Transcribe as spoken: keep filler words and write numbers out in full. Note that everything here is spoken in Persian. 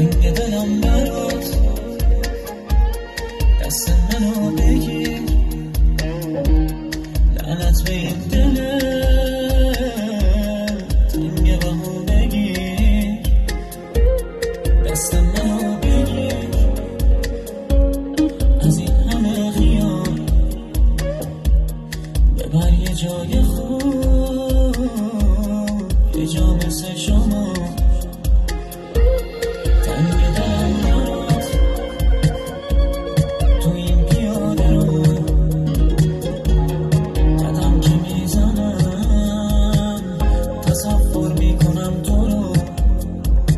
تنگ دلم برات، دست منو بگیر، لعنت به این دلت، تنگ بهو بگیر، دست